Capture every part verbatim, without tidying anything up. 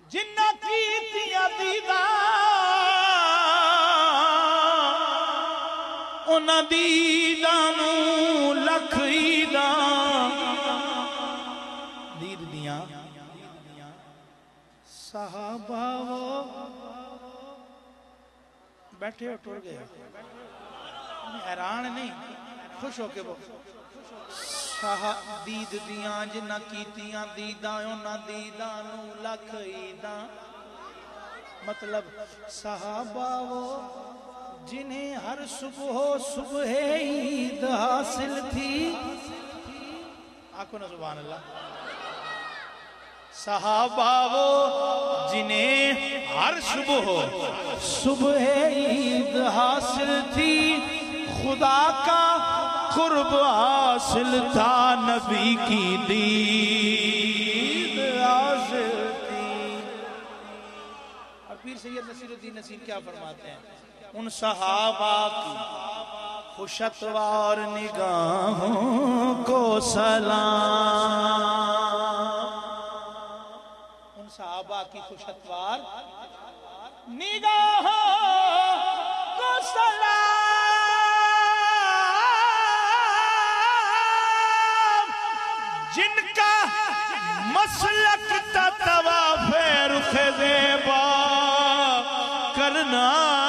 جنہ کیتیاں دیداں انہاں دیداں نوں لکھ عیداں دید دیاں صحابہ وہ بیٹھے ہو ٹر گئے حیران نہیں خوش ہو کے وہ دید دیاں جنہ کیتیاں دیداں انہاں دیداں نو لکھ عیداں مطلب صحابہ وہ جنہیں ہر صبح صبح عید حاصل تھی آنکھوں نا سبحان اللہ صحابہ وہ جنہیں ہر صبح صبح عید حاصل تھی خدا کا قرب حاصل تھا نبی کی دید حاصل تھی اور پیر سید نصیر الدین نصیر کیا فرماتے ہیں ان صحابہ کی خوشتوار نگاہوں کو سلام ان صحابہ کی خوشتوار نگاہوں کو سلام جن کا مسلک تا طواف رخ زیبا کرنا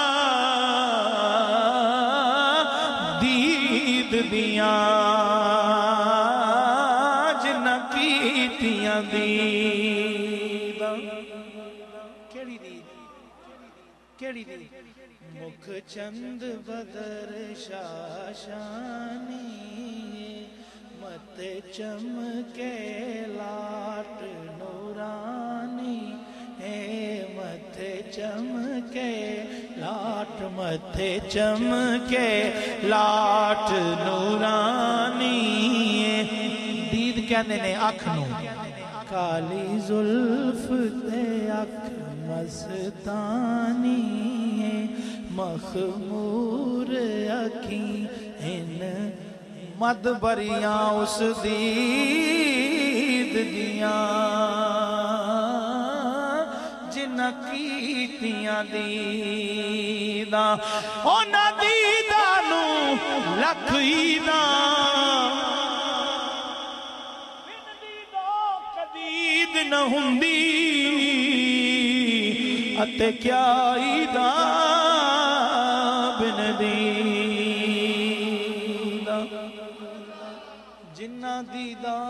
دید دیاں جن کیتیاں دیداں کیڑی دید کیڑی دید مکھ چند بدر شاشانی مت چمکے لاٹ نورانی ہے مت چمکے لاٹ مت چمکے لاٹ نورانی دید کہنے نے اکھ نو کالی زلف تے اکھ مستانی ہے مخمور اکھیں ان مدبریاں اس دید دیاں جنہ کیتیاں دیداں اونا دیداں نو لکھ عیداں بن دیداں قدید نہ ہوندی اتے کیا عیداں بن دیداں جنہ دیداں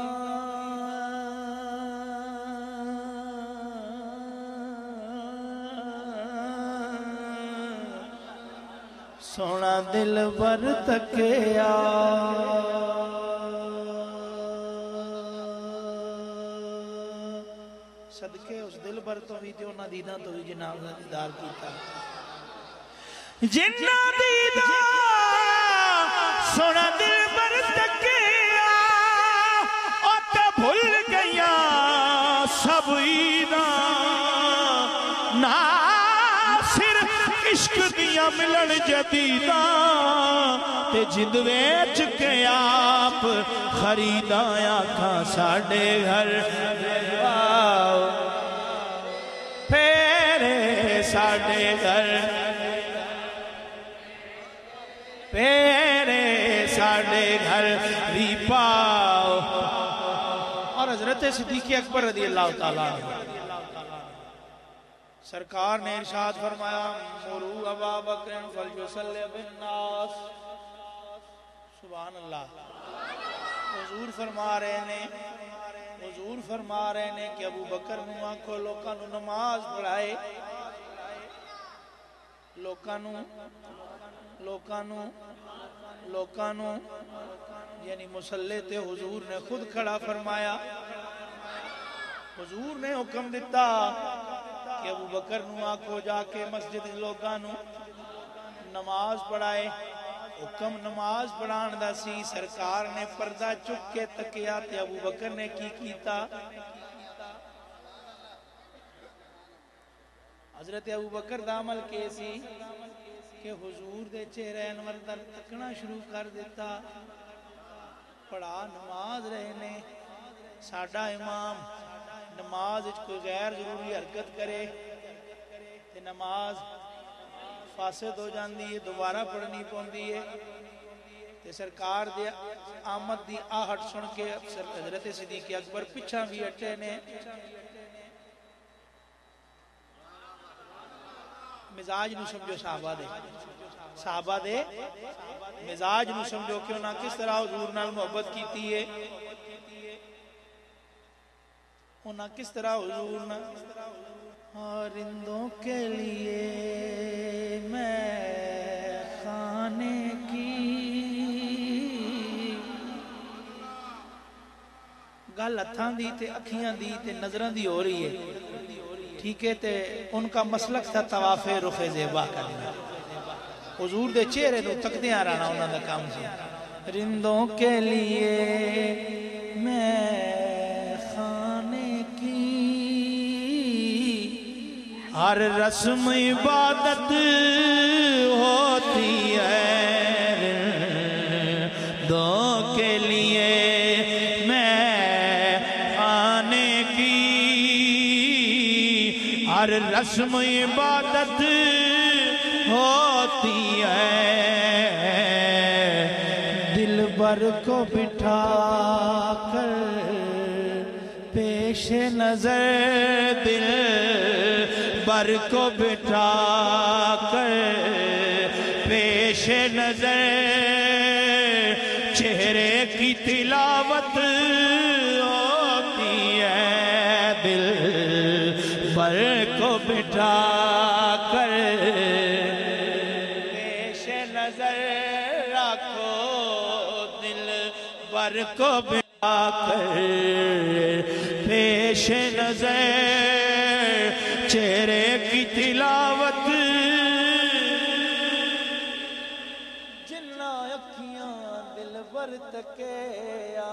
سونا دل بر تکیا صدقے اس دل بر تو بھی تیوں نہ دیداں تو بھی جنہ دیدار کیتا جنہ دیداں سونا دل بر تکیا ات بھول گیا سب عیداں نہ صرف عشق دیاں ملن جدیداں تے جند ویچ کے آپ خریداں آکھاں ساڑے گھر آؤ پھیرے ساڑے گھر پیرے ساڑے گھر ری پاؤ اور حضرت صدیق اکبر رضی اللہ تعالیٰ سرکار نے ارشاد فرمایا مرو ابا بکر فلیصلی بالناس سبحان اللہ حضور فرما رہے نے حضور فرما رہے نے کہ ابو بکر نو آنکھو لوکاں نو نماز پڑھائے لوکاں نو لوکاں نو لوکاں نو یعنی مصلی تے حضور نے خود کھڑا فرمایا حضور نے حکم دیتا کہ ابو بکر نو آکھو جا کے مسجد لوکاں نو نماز پڑھائے حکم نماز پڑھان دا سی سرکار نے پردہ چک کے تکیا تے ابو بکر نے کی کیتا حضرت ابو بکر دا عمل کیسی کہ حضور دے چہرے انور در تکنا شروع کر دیتا پڑھا نماز رہنے ساڑھا امام نماز اچھ کوئی غیر ضروری حرکت کرے تے نماز فاسد ہو جاندی ہے دوبارہ پڑھنی پوندی ہے تے سرکار دے آمد دی آہٹ سن کے حضرت صدیق اکبر پچھا بھی اٹھے نے مزاج نو سمجھو صحابہ دے صحابہ دے مزاج نو سمجھو کہ انہاں کس طرح حضور نال محبت کیتی ہے انہاں کس طرح حضور نال رندوں کے لیے میں خانے کی گل ہتھاں دی تے اکھیاں دی تے نظراں دی ہو رہی ہے ٹھیک ہے تے ان کا مسلک تھا طواف رخ زیبا کرنا حضور دے چہرے نو تکدیاں رہنا انہاں دا کام سی رندوں کے لیے میں خانے کی ہر رسم عبادت ہوتی ہے رندوں کے لیے ہر رسم عبادت ہوتی ہے دل بر کو بٹھا کر پیش نظر دل بر کو بٹھا کر پیش نظر چہرے کی تلاوت ہوتی ہے دل بر کو بٹھا کر پیش نظر رکھو دل بر کو بٹھا کر پیش نظر چہرے کی تلاوت جنہ اکھیاں دل بر تکیا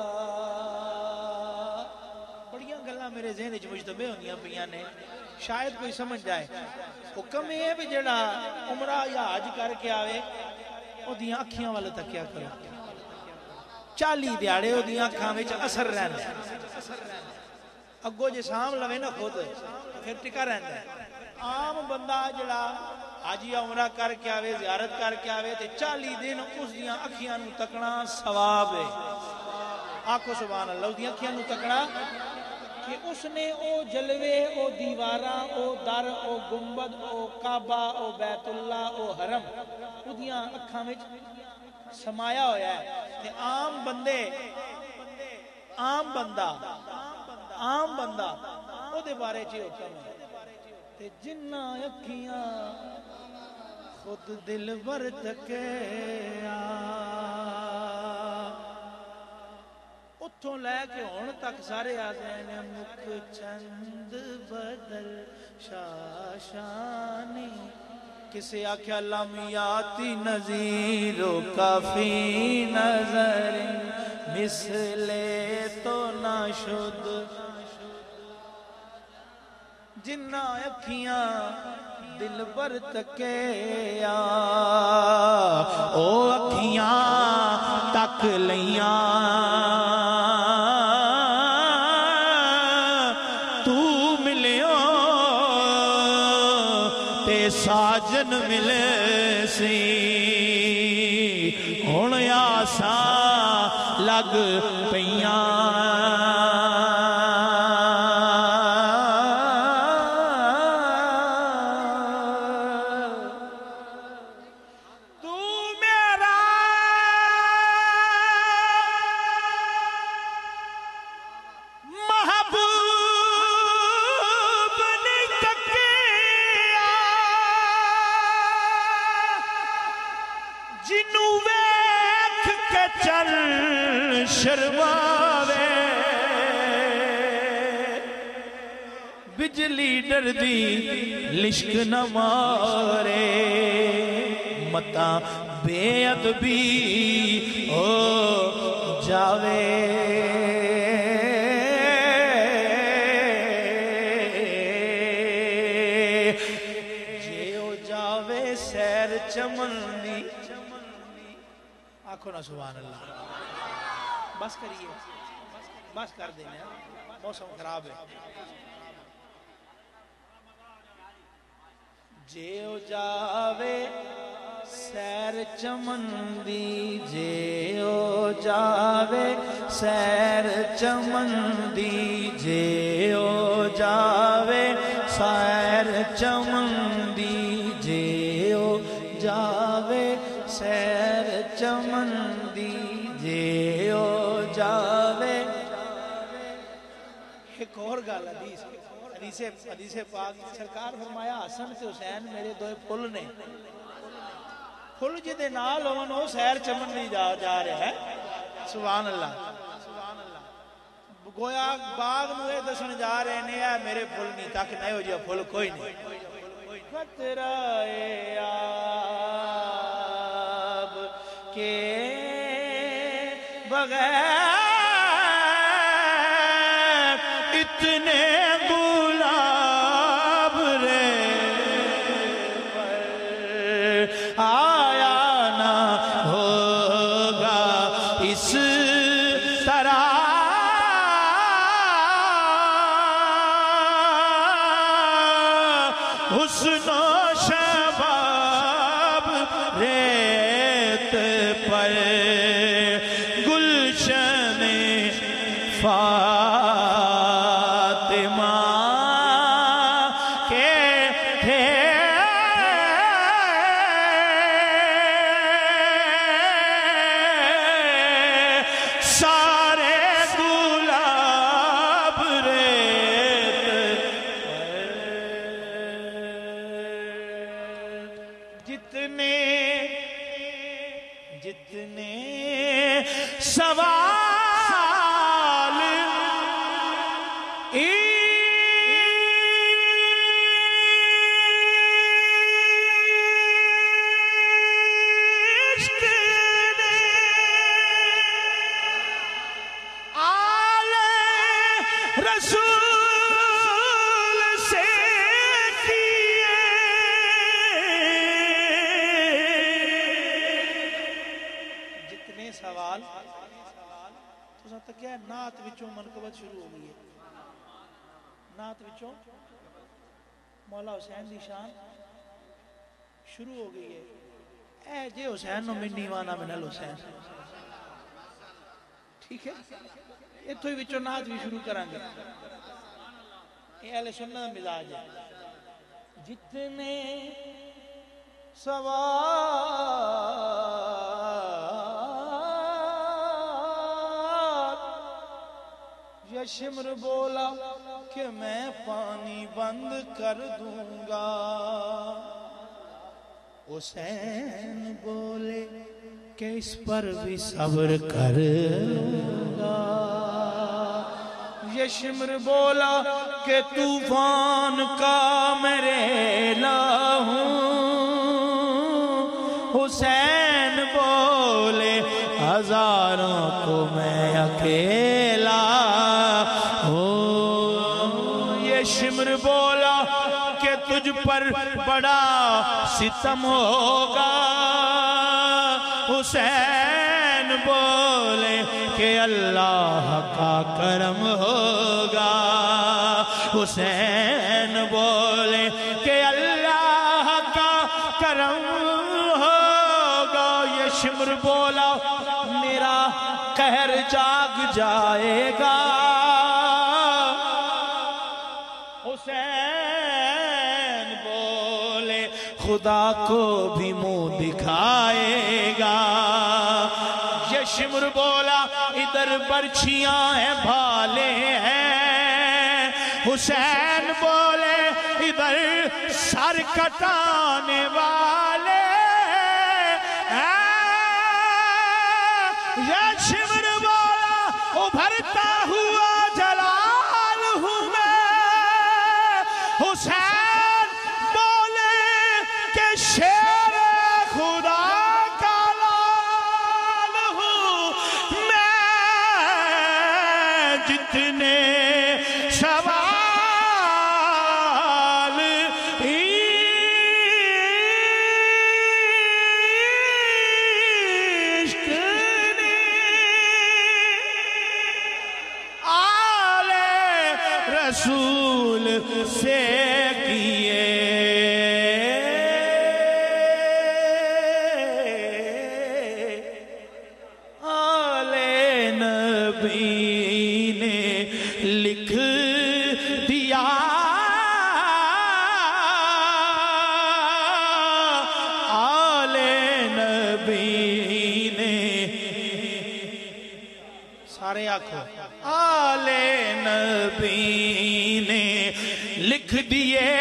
گلاں میرے ذہن وچ مجتمع ہوندیاں پیاں نے شاید کوئی سمجھ جائے حکم یہ ہے بھی جڑا عمرہ یا حج کر کے آوے او دیاں اکھیاں والے تکیا کرو چالی دیاڑے او دیاں اکھاں وچ اثر رہندا اگو جے سام لوے نا خود پھر ٹکا رہندا عام بندہ جڑا حج یا عمرہ کر کے آوے زیارت کر کے آوے تے چالی دن اس دیاں اکھیاں نو تکنا ثواب ہے آکھو سبحان اللہ اس دیاں اکھیاں نو تکنا کہ اس نے او جلوے او دیواراں او در او گنبد او کعبہ او بیت اللہ او حرم او دیاں اکھاں وچ سمایا ہویا ہے تے عام بندے عام بندہ عام بندہ او دے بارے چ حکم ہے تے جنہ اکھیاں خود دل بر تکیا اتھوں لے کے ہون تک سارے آزین مک چند بدل شاشانی کسے آکھیا لمیاتی نظیرو کافی نظر مثلے تو نہ شد جنہ اکھیاں دل بر تکیا او اکھیاں تک لیاں ساجن ملے سی ہن آساں لگ پیاں تو میرا محبوب چل شرماوے بجلی ڈر دی لشک نہ مارے متا بے ادبی ہو جاوے جے ہو جاوے سیر چمن دی آنکھوں نہ سبحان اللہ بس کریے بس کر دینا موسم خراب ہے جیو جاوے سیر چمن دی جیو جاوے سیر چمن دی جیو جاوے سیر چمن دی جیو جاوے سیر چمن دی جیو جاوے ایک اور گل حدیث حدیث حدیث پاک سرکار فرمایا حسن تے حسین میرے دوئے پھل نے پھل جدے نال ہون او سیر چمن نہیں جا, جا رہا ہے سبحان اللہ گویا باغ نو اے دسن جا رہے نے اے میرے پھل نہیں تک نہیں ہو جائے پھل کوئی نہیں خطرہ آب کے بغیر اتنے گلاب رے پر آیا نہ ہوگا اس طرح حسن و شباب ریت پر گلشن فاطمہ کے تھے سارے گلاب ریت جتنے جتنے سوال عشق نے آل رسول سے کیے جتنے سوال تو ساتھ کیا ہے نعت وچوں منقبت شروع ہو گئی ہے نعت وچوں مولا حسین دی شان شروع ہو گئی ہے اے جے حسین نو منی وانا منل حسین ٹھیک ہے یہ تو ہی وچوں نعت بھی شروع کریں گے یہ اہل سنت مزاج ہے جتنے سوال یشمر بولا کہ میں پانی بند کر دوں گا حسین بولے کہ اس پر بھی صبر کر لوں گا یشمر بولا کہ طوفان کا میرے لاہوں حسین بولے ہزاروں کو میں اکیلا ہوں یشمر بولا کہ تجھ پر بڑا ستم ہوگا حسین بولے کہ اللہ کا کرم ہوگا حسین بولے کہ اللہ کا کرم ہوگا یشمر بولا میرا قہر جاگ جائے گا حسین بولے خدا کو بھی منہ دکھائے گا یشمر بولا ادھر برچھیاں ہیں بھالے ہیں حسین بولے ادھر سر کٹانے والے یشمر بولا ابھرتا ہوا جلال ہوں میں حسین بولے کہ شیر خدا کا لال ہوں میں جتنے سوال عشق نے رسول سے کیے آل نبی نے لکھ دیا آل نبی نے سارے آنکھوں آل نبی نے لکھ دیے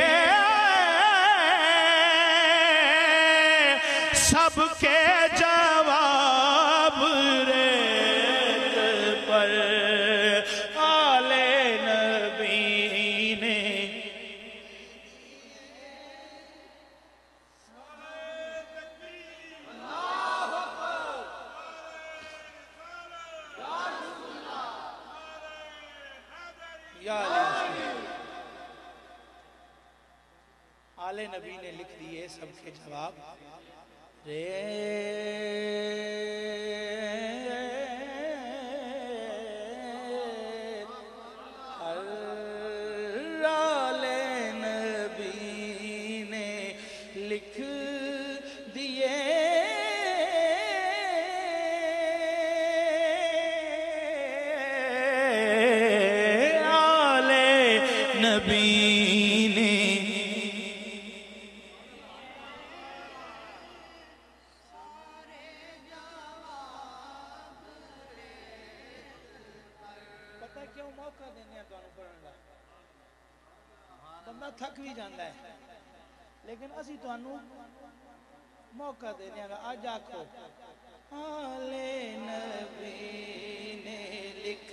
سب کے جواب ریت پر آل نبی نے یا آل نبی نے لکھ دیے سب کے جواب ریت آل نبی نے لکھ دیے آل نبی نے پتہ کیوں موقع دینے ہیں تو انہوں پڑھن گا بندہ تھک بھی جاندہ ہے لیکن اسی تو انہوں موقع دینے ہیں آج آکھو آل نبی نے لکھ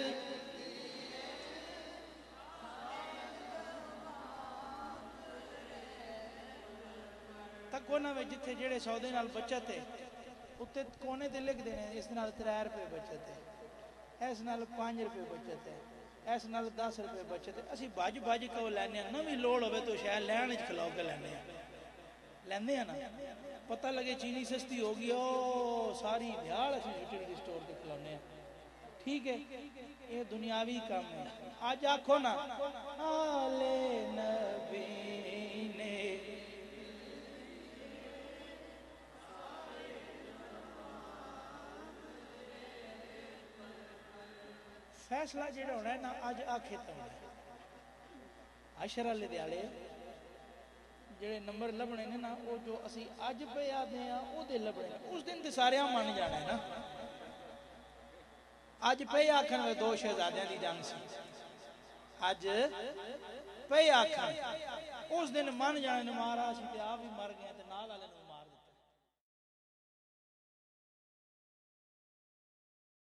تک کونا میں جتھے جڑے سودے نال بچت ہے اتنے کونے تے لکھ دینے اس نال ترائے روپے بچت ہے ایس نال پانچ روپے بچت ہے ایس نال دس روپے بچت ہے اسی باج باج کو لینے ہیں نوی لوڑ ہوئے تو شاید لینے کھلاؤ کے لینے ہیں لینے ہیں نا پتہ لگے چینی سستی ہوگی او ساری بھیاڑ اسی یوٹیلیٹی سٹور کے کھلانے ہیں ٹھیک ہے یہ دنیاوی کام ہے آج آکھو نا آل نبی نے فیصلہ جڑا ہونا ہے نا آج آکھے تا ہونا ہے عشرہ لے دیالے جڑے نمبر لبنے نے نا وہ جو اسی آج پہ یاد ہیں او دے لبنے اس دن تے سارے ہم مان جانا ہے نا آج پہ آکھن میں دو شہزادیاں دی جان سی آج پہ آکھن اس دن مان جانا ہے مارا سی تے آپ بھی مر گئے تے نال والے